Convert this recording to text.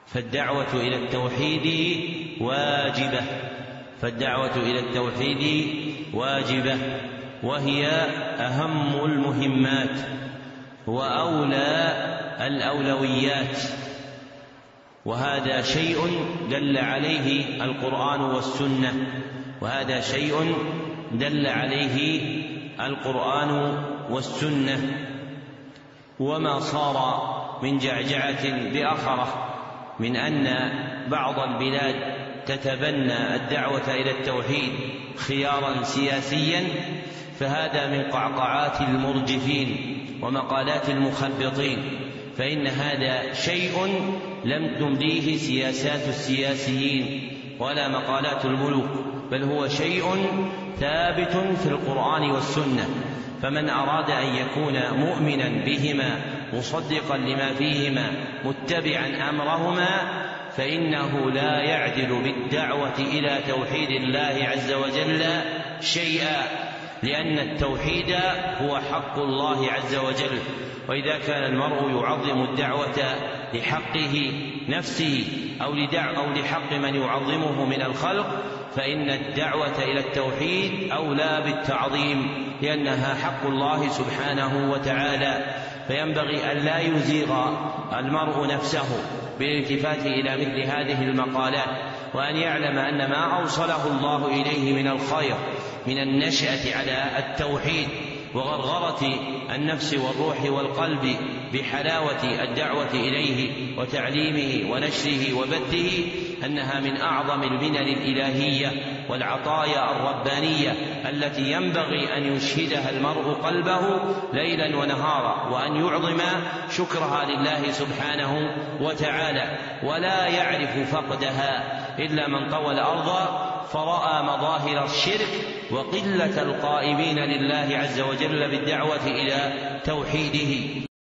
فالدعوة إلى التوحيد واجبة، فالدعوة إلى التوحيد واجبة، وهي أهم المهمات وأولى الأولويات، وهذا شيء دل عليه القرآن والسنة، وهذا شيء دل عليه القرآن والسنة. وما صار من جعجعة بأخرة من أن بعض البلاد تتبنى الدعوة إلى التوحيد خيارا سياسيا، فهذا من قعقعات المرجفين ومقالات المخبطين، فإن هذا شيء لم تمليه سياسات السياسيين ولا مقالات الملوك، بل هو شيء ثابت في القرآن والسنة. فمن أراد أن يكون مؤمنا بهما مصدقا لما فيهما متبعا أمرهما فإنه لا يعدل بالدعوة إلى توحيد الله عز وجل شيئا، لأن التوحيد هو حق الله عز وجل. وإذا كان المرء يعظم الدعوة لحقه نفسه أو لحق من يعظمه من الخلق، فإن الدعوة إلى التوحيد أولى بالتعظيم، لأنها حق الله سبحانه وتعالى. فينبغي أن لا يزيغ المرء نفسه بالالتفات إلى مثل هذه المقالات، وأن يعلم أن ما أوصله الله إليه من الخير من النشأة على التوحيد وغرغرة النفس والروح والقلب بحلاوة الدعوة إليه وتعليمه ونشره وبثه، أنها من أعظم المنن الإلهية والعطايا الربانية التي ينبغي أن يشهدها المرء قلبه ليلا ونهارا، وأن يعظم شكرها لله سبحانه وتعالى، ولا يعرف فقدها إلا من طوى الأرض فرأى مظاهر الشرك وقلة القائمين لله عز وجل بالدعوة إلى توحيده.